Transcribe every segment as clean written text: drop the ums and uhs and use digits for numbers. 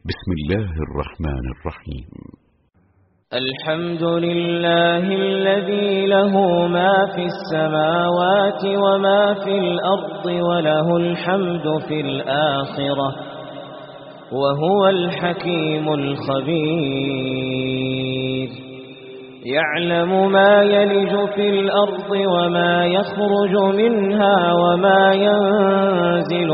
بسم الله الرحمن الرحيم. الحمد لله الذي له ما في السماوات وما في الأرض وله الحمد في الآخرة وهو الحكيم الخبير. يعلم ما يلج في الأرض وما يخرج منها وما ينزل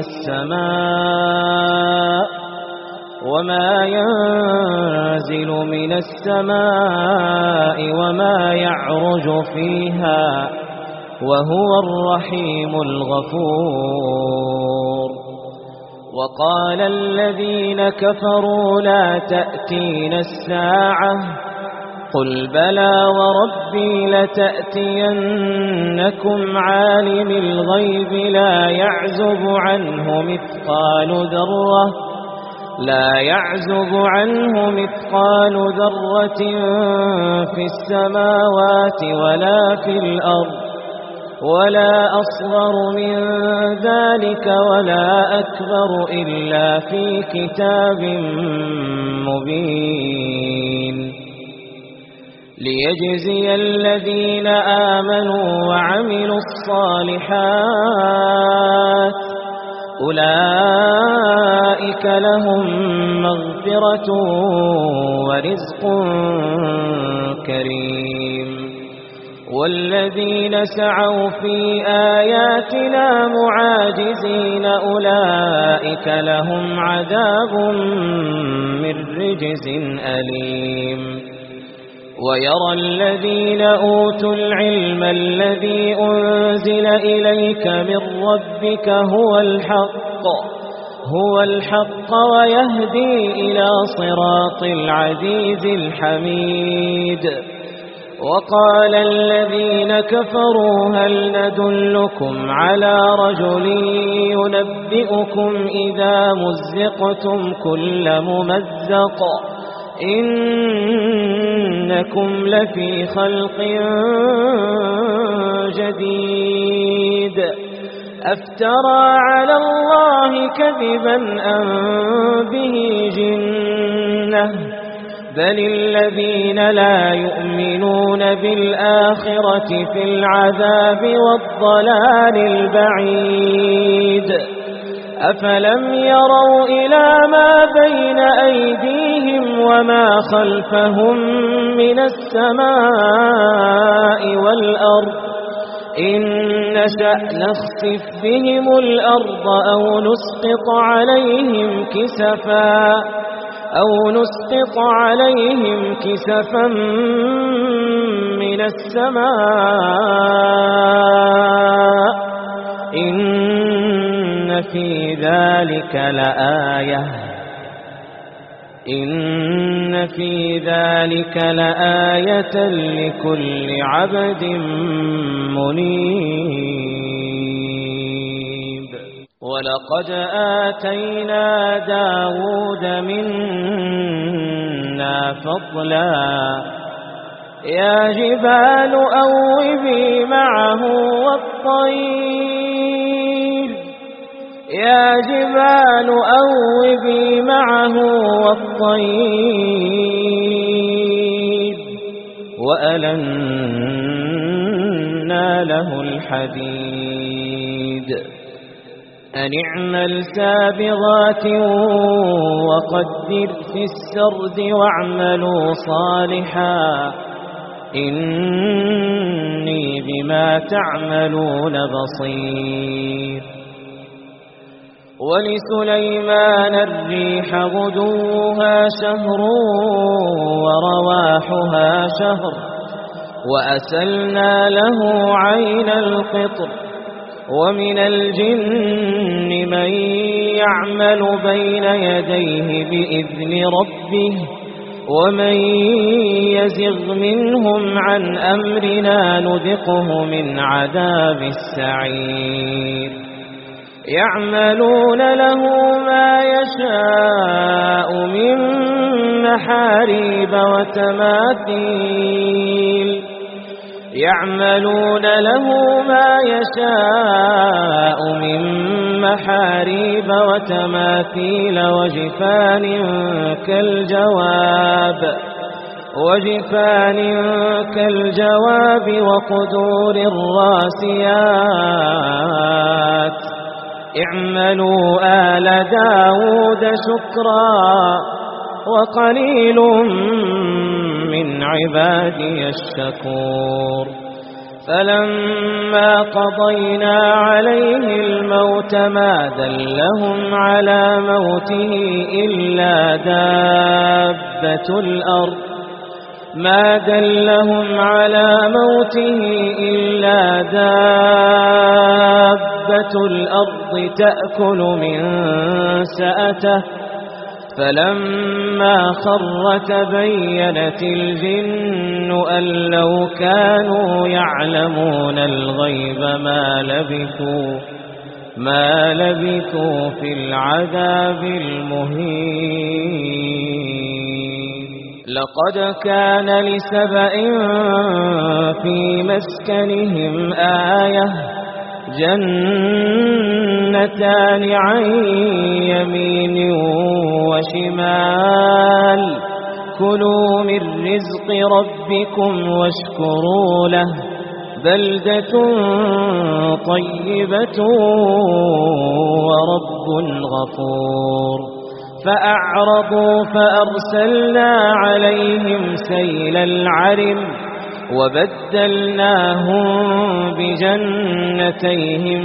من السماء وما يعرج فيها وهو الرحيم الغفور. وقال الذين كفروا لا تأتينا الساعة قل بلى وربي لتأتينكم عالم الغيب لا يعزب عنه مثقال ذرة في السماوات ولا في الأرض ولا أصغر من ذلك ولا أكبر إلا في كتاب مبين. ليجزي الذين آمنوا وعملوا الصالحات أولئك لهم مغفرة ورزق كريم. والذين سعوا في آياتنا معاجزين أولئك لهم عذاب من رجز أليم. ويرى الذين أوتوا العلم الذي أنزل إليك من ربك هو الحق ويهدي إلى صراط العزيز الحميد. وقال الذين كفروا هل ندلكم على رجل ينبئكم إذا مزقتم كل ممزق إنكم لفي خلق جديد أفترى على الله كذبا أم به جنة بل الذين لا يؤمنون بالآخرة في العذاب والضلال البعيد. أفلم يروا إلى ما بين أيديهم وما خلفهم من السماء والأرض إن نشأ نخسف بهم الأرض أو نسقط عليهم كسفا من السماء إن في ذلك لآية لكل عبد منيب. ولقد آتينا داود منا فضلا يا جبال أوبي معه والطير وألنا له الحديد أن اعمل سابغات وقدر في السرد واعملوا صالحا إني بما تعملون بصير. ولسليمان الريح غدوها شهر ورواحها شهر وأسلنا له عين القطر. ومن الجن من يعمل بين يديه بإذن ربه ومن يزغ منهم عن أمرنا نذقه من عذاب السعير. يعملون له ما يشاء من محاريب وتماثيل يعملون له ما يشاء من محاريب وتماثيل وجفان كالجواب وقدور الراسيات اعملوا آل داود شكرا وقليل من عبادي الشكور فلما قضينا عليه الموت ما دلهم على موته إلا دابة الأرض تأكل من سأته فلما خر تبينت الجن أن لو كانوا يعلمون الغيب ما لبثوا في العذاب المهين لقد كان لسبإ في مسكنهم آية جنتان عن يمين وشمال كلوا من رزق ربكم واشكروا له بلدة طيبة ورب غفور فأعرضوا فأرسلنا عليهم سيل العرم وبدلناهم بجنتين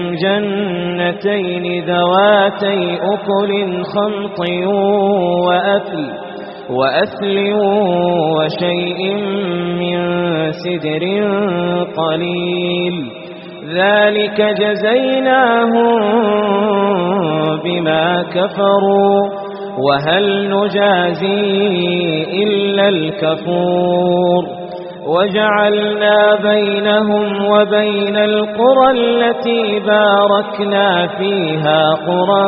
ذواتي أكل خمط وأثل وشيء من سدر قليل ذلك جزيناهم بما كفروا وهل نجازي إلا الكفور وجعلنا بينهم وبين القرى التي باركنا فيها قرى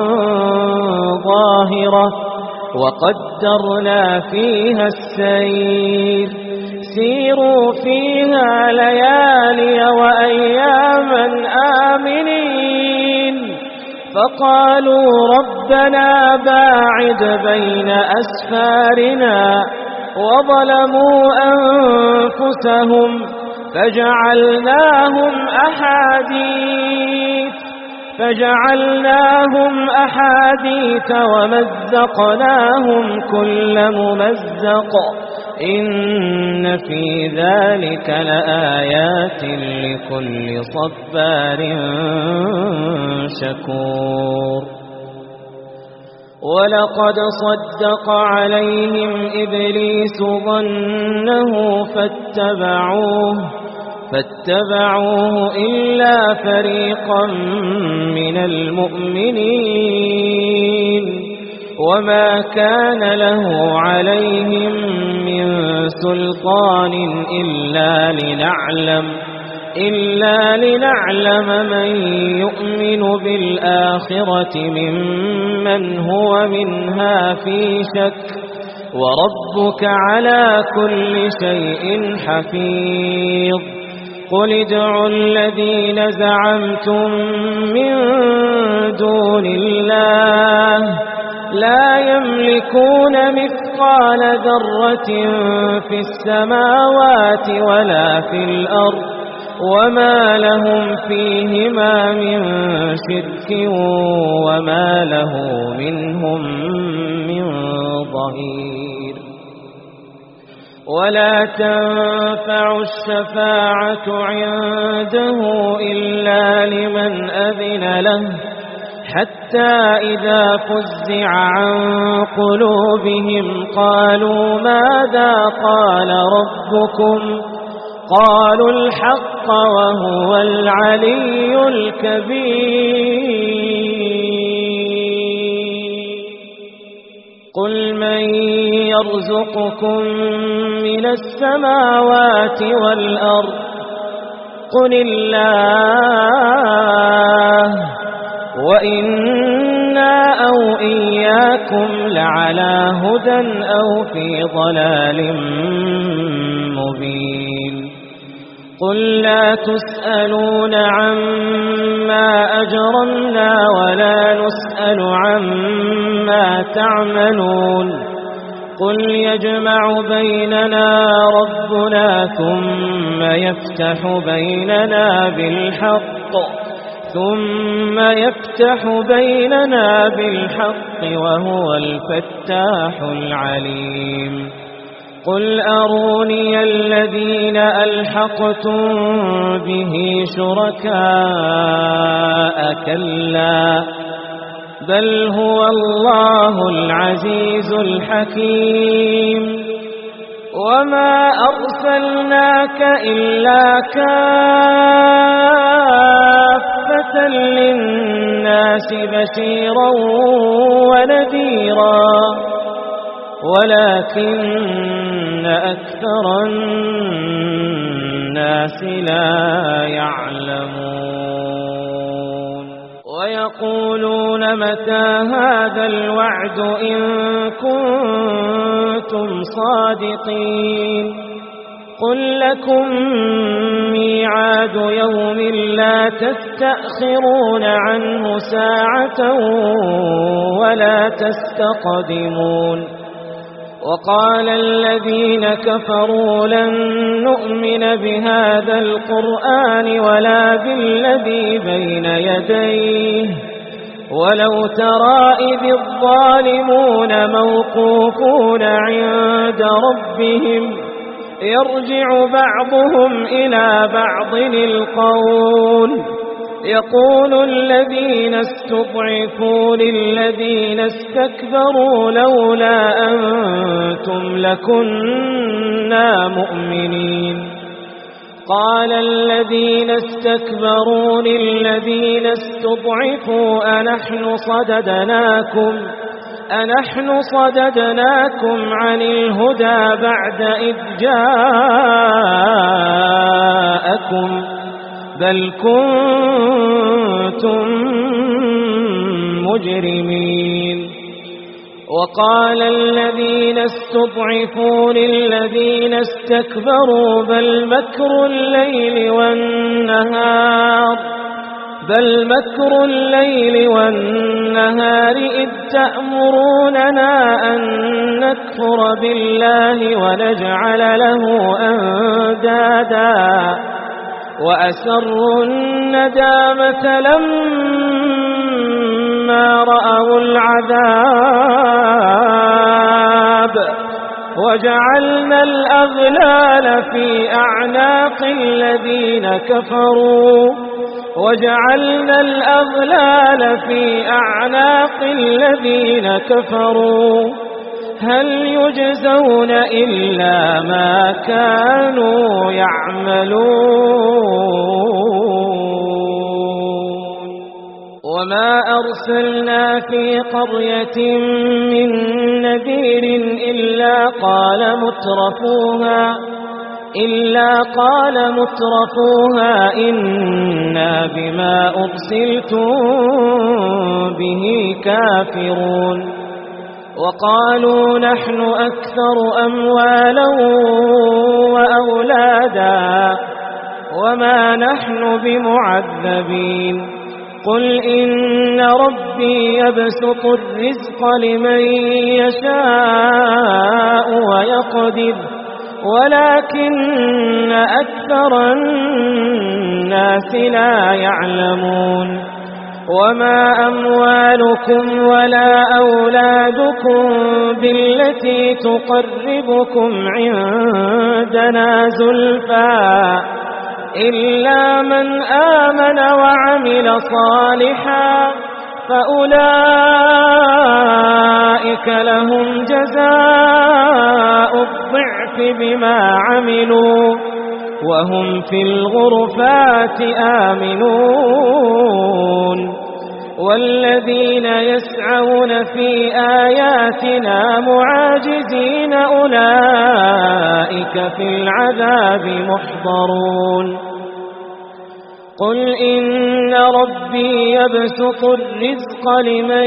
ظاهرة وقدرنا فيها السير سيروا فيها ليالي وأياما آمنين فقالوا ربنا باعد بين أسفارنا وظلموا أنفسهم فجعلناهم أحاديث ومزقناهم كل ممزق إن في ذلك لآيات لكل صبار شكور ولقد صدق عليهم إبليس ظنه فاتبعوه إلا فريقا من المؤمنين وما كان له عليهم من سلطان إلا لنعلم من يؤمن بالآخرة ممن هو منها في شك وربك على كل شيء حفيظ قل ادعوا الذين زعمتم من دون الله لا يملكون مثقال ذرة في السماوات ولا في الأرض وما لهم فيهما من شرك وما له منهم من ظهير ولا تنفع الشفاعة عنده إلا لمن أذن له حتى إذا فزع عن قلوبهم قالوا ماذا قال ربكم قالوا الحق وهو العلي الكبير قل من يرزقكم من السماوات والأرض قل الله وإنا أو إياكم لعلى هدى أو في ضلال مبين قل لا تسألون عما أجرمنا ولا نسأل عما تعملون قل يجمع بيننا ربنا ثم يفتح بيننا بالحق وهو الفتاح العليم قل أروني الذين ألحقتم به شركاء كلا بل هو الله العزيز الحكيم وما أرسلناك إلا كافة للناس بشيرا ونذيرا ولكن أكثر الناس لا يعلمون ويقولون متى هذا الوعد إن كنتم صادقين قل لكم ميعاد يوم لا تستأخرون عنه ساعة ولا تستقدمون وقال الذين كفروا لن نؤمن بهذا القرآن ولا بالذي بين يديه ولو ترى إذ الظالمون موقوفون عند ربهم يرجع بعضهم إلى بعض القول يقول الذين استضعفوا للذين استكبروا لولا أنتم لكنا مؤمنين قال الذين استكبروا للذين استضعفوا أنحن صددناكم عن الهدى بعد إذ جاءكم بل كنتم مجرمين وقال الذين استضعفوا للذين استكبروا بل مكر الليل والنهار إذ تأمروننا أن نكفر بالله ونجعل له أندادا وأسروا الندامة لما رأوا العذاب وجعلنا الأغلال في أعناق الذين كفروا هل يجزون إلا ما كانوا يعملون وما أرسلنا في قرية من نذير إلا قال مترفوها إنا بما أرسلتم به كافرون وقالوا نحن أكثر أموالا وأولادا وما نحن بمعذبين قل إن ربي يبسط الرزق لمن يشاء ويقدر ولكن أكثر الناس لا يعلمون وما أموالكم ولا أولادكم بالتي تقربكم عندنا زلفى إلا من آمن وعمل صالحا فأولئك لهم جزاء الضعف بما عملوا وهم في الغرفات آمنون والذين يسعون في آياتنا معاجزين أولئك في العذاب محضرون قل إن ربي يبسط الرزق لمن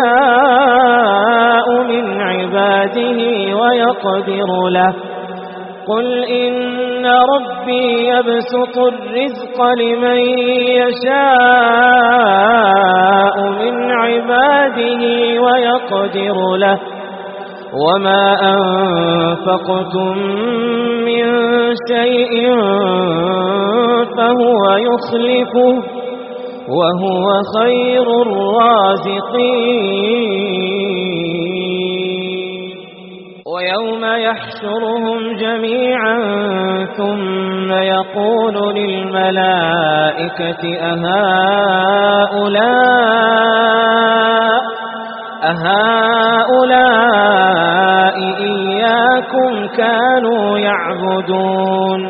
يشاء من عباده ويقدر له قل إن ربي يبسط الرزق لمن يشاء من عباده ويقدر له وما أنفقتم من شيء فهو يخلفه وهو خير الرازقين ويوم يحشرهم جميعا ثم يقول للملائكة أهؤلاء إياكم كانوا يعبدون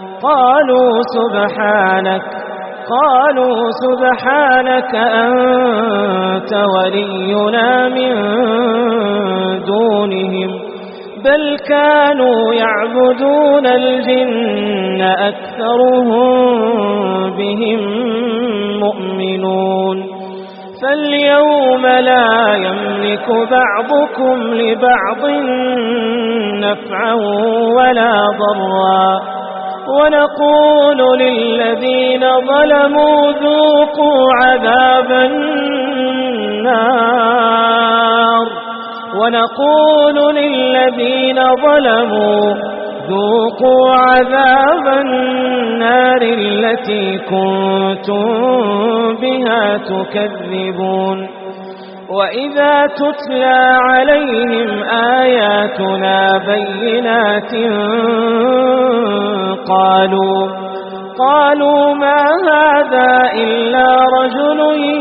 قالوا سبحانك أنت ولينا من دونهم بل كانوا يعبدون الجن أكثرهم بهم مؤمنون فاليوم لا يملك بعضكم لبعض نفعا ولا ضرا ونقول للذين ظلموا ذوقوا عذاب النار التي كنتم بها تكذبون وإذا تتلى عليهم آياتنا بينات قالوا ما هذا إلا رجل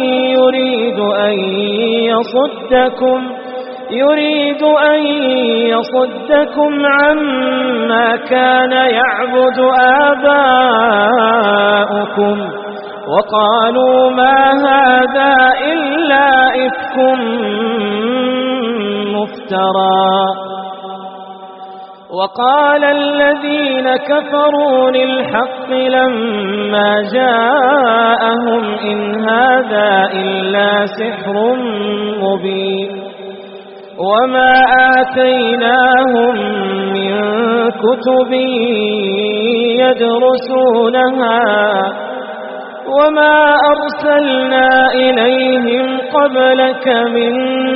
يريد أن يصدكم عما كان يعبد آباؤكم وقالوا ما هذا إلا إفك مفترى وقال الذين كفروا للحق لما جاءهم إن هذا إلا سحر مبين وما آتيناهم من كتب يدرسونها وما أرسلنا إليهم قبلك من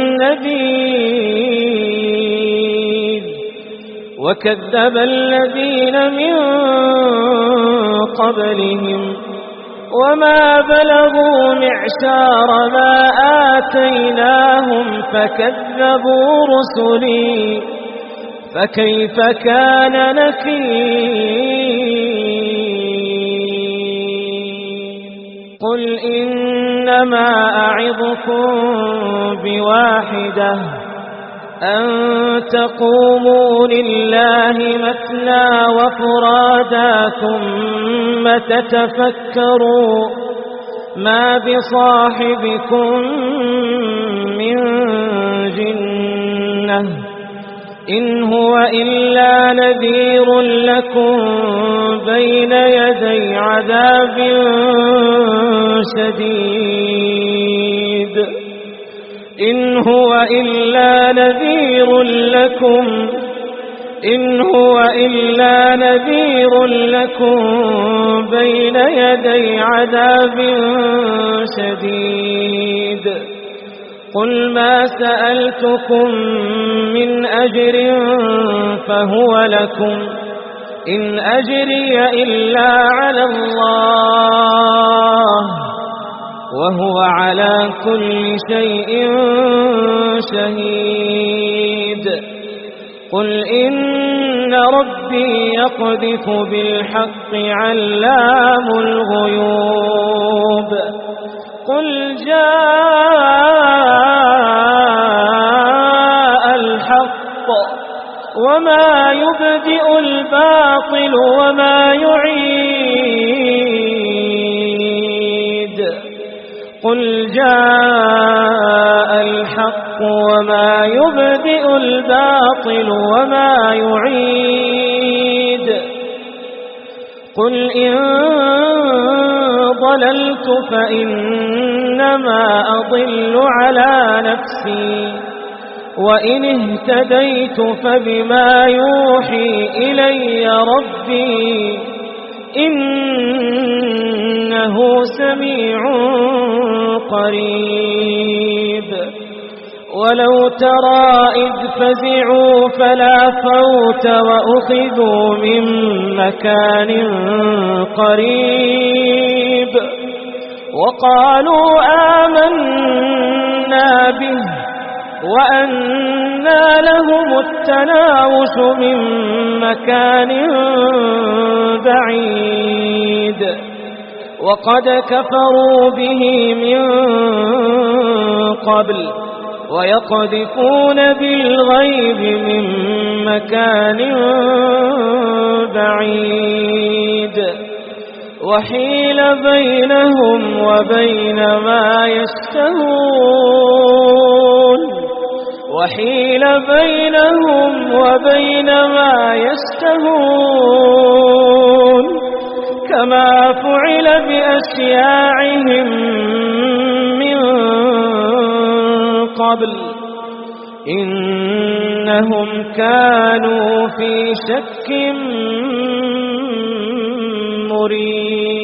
نذير وكذب الذين من قبلهم وما بلغوا معشار ما آتيناهم فكذبوا رسلي فكيف كان نكير قل إنما أعظكم بواحدة أن تقوموا لله مثنى وفرادا ثم تتفكروا ما بصاحبكم من جنة إن هو إلا نذير لكم بين يدي عذاب شديد إن هو إلا نذير لكم بين يدي عذاب شديد قل ما سألتكم من أجر فهو لكم إن أجري إلا على الله وهو على كل شيء شهيد قل إن ربي يقذف بالحق علام الغيوب قل جاء الحق وما يبدئ الباطل وما يعيد قل جاء الحق وما يبدئ الباطل وما يعيد قل إن ضللت فإنما أضل على نفسي وإن اهتديت فبما يوحي إلي ربي إنه سميع قريب ولو ترى إذ فزعوا فلا فوت وأخذوا من مكان قريب وقالوا آمنا به وأنى لهم التناوش من مكان بعيد وقد كفروا به من قبل ويقذفون بالغيب من مكان بعيد وحيل بينهم وبين ما يشتهون كما فعل بأشياعهم من قبل إنهم كانوا في شك مريب